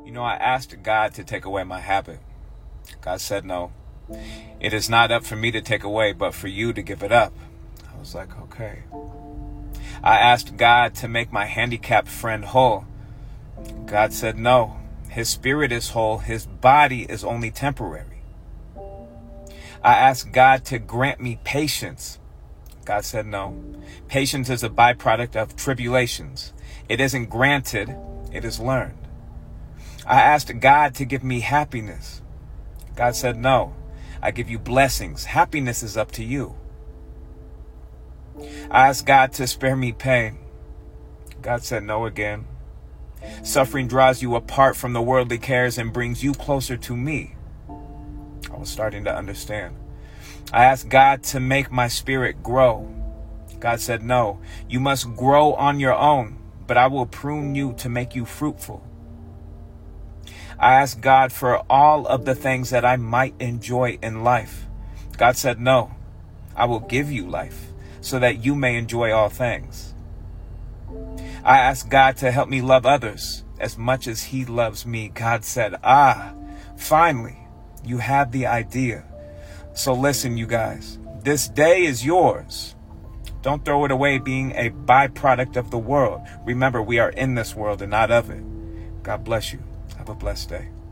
I asked God to take away my habit. God said no. It is not up for me to take away, but for you to give it up. I was like, okay. I asked God to make my handicapped friend whole. God said no. His spirit is whole. His body is only temporary. I asked God to grant me patience. God said no. Patience is a byproduct of tribulations. It isn't granted, it is learned. I asked God to give me happiness. God said no. I give you blessings. Happiness is up to you. I asked God to spare me pain. God said no again. Suffering draws you apart from the worldly cares and brings you closer to me. I was starting to understand. I asked God to make my spirit grow. God said no. You must grow on your own, but I will prune you to make you fruitful. I asked God for all of the things that I might enjoy in life. God said no. I will give you life so that you may enjoy all things. I asked God to help me love others as much as He loves me. God said, finally, you have the idea. So listen, you guys, this day is yours. Don't throw it away being a byproduct of the world. Remember, we are in this world and not of it. God bless you. Have a blessed day.